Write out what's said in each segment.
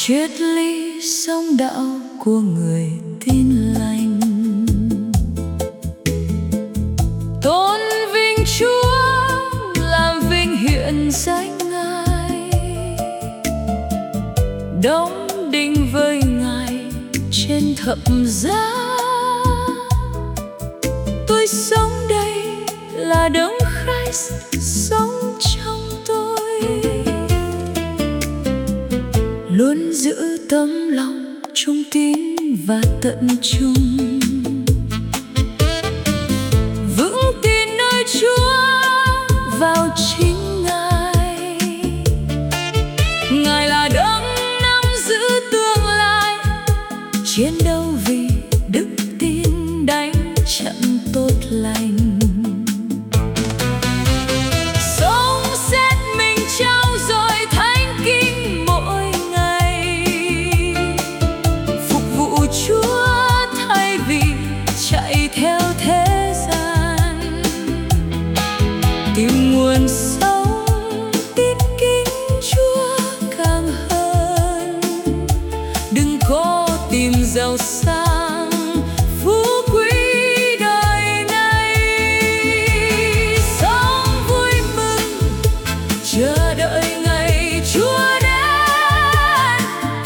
triết lý sống đạo của người tin lành. Tôn vinh Chúa, làm vinh hiển danh Ngài, đóng đinh với Ngài trên thập giá. Tôi sống đây là đấng Christ sống trong tôi, luôn giữ tấm lòng trung tín và tận trung, vững tin nơi Chúa vào chính Ngài. Ngài là đấng nắm giữ tương lai, chiến đấu vì đức tin đánh trận tốt lành. Sống xét mình trao dồi thánh kinh mỗi ngày, phục vụ Chúa thay vì chạy theo thế gian. Tìm nguồn sống tin kính Chúa càng hơn, đừng có tìm giàu sang phú quý đời này. Sống vui mừng chờ đợi ngày Chúa đến,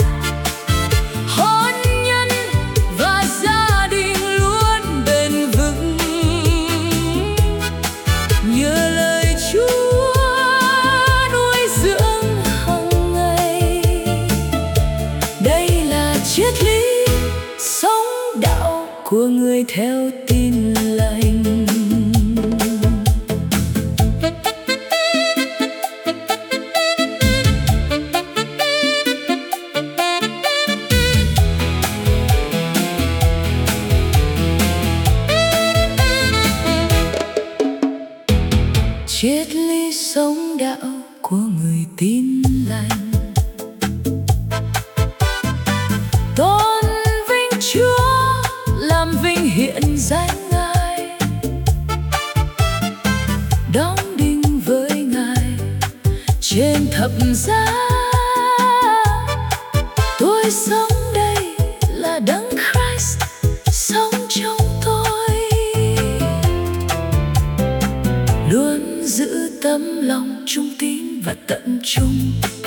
hôn nhân và gia đình luôn bền vững. Nhờ lời Chúa nuôi dưỡng hằng ngày, đây là triết lý sống đạo của người theo tin lành. Triết lý sống đạo của người tin lành. Tôn vinh Chúa, làm vinh hiển danh Ngài, đóng đinh với Ngài trên thập giá. Tôi sống đây là đấng Christ sống trong tôi, luôn giữ tấm lòng trung tín và tận trung,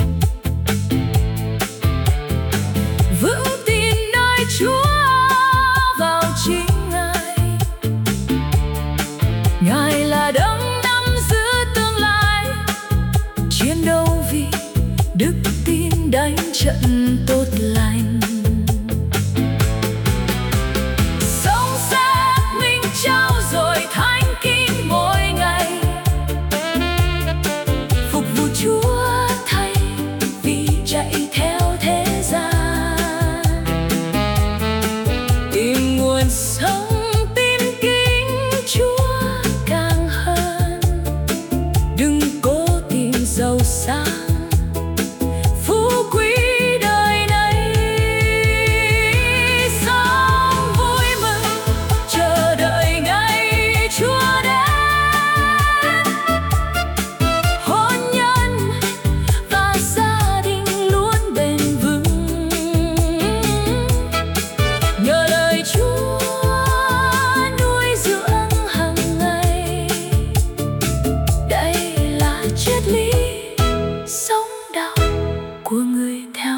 vững tin nơi Chúa vào chính Ngài. Ngài là đấng nắm giữ tương lai, chiến đấu vì đức tin đánh trận tốt lành. Sống xét mình trao dồi thánh kinh mỗi ngày, phục vụ Chúa thay vì chạy theo thế gian. Tìm nguồn sống tin kính Chúa càng hơn, đừng cố tìm giàu sang phú quý đời này. Sống vui mừng chờ đợi ngày Chúa đến, hôn nhân và gia đình luôn bền vững. Nhờ lời Chúa nuôi dưỡng hằng ngày, đây là triết lý sống đạo của người theo